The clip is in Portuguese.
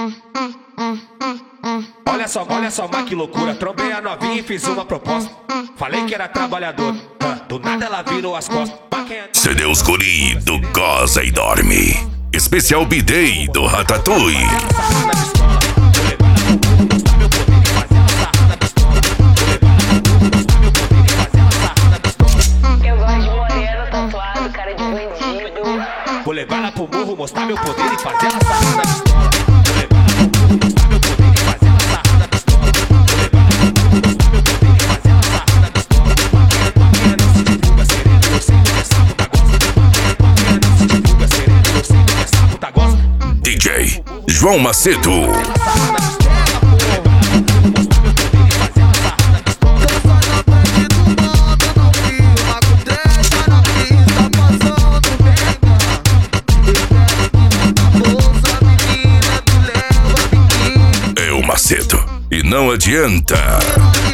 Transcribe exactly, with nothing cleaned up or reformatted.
Olha só, olha só, mas que loucura. Trombei a novinha e fiz uma proposta. Falei que era trabalhador, do nada ela virou as costas. C D escolhido, goza e dorme. Especial B-Day do Ratatouille. Eu gosto de moreno, tatuado, cara de bandido. Vou levar ela pro morro, mostrar meu poder e fazer ela sarrar na pistola. Vou levar ela pro morro, mostrar meu poder e fazer ela sarrar na pistola. Vou levar ela pro morro, mostrar meu poder e fazer ela sarrar na pistola. Paquera não se divulga, sereno, eu sei que é sapo da gosta. Paquera não se divulga, sereno, eu sei que é sapo da gosta. D J João Macedo. É o Macedo e não adianta.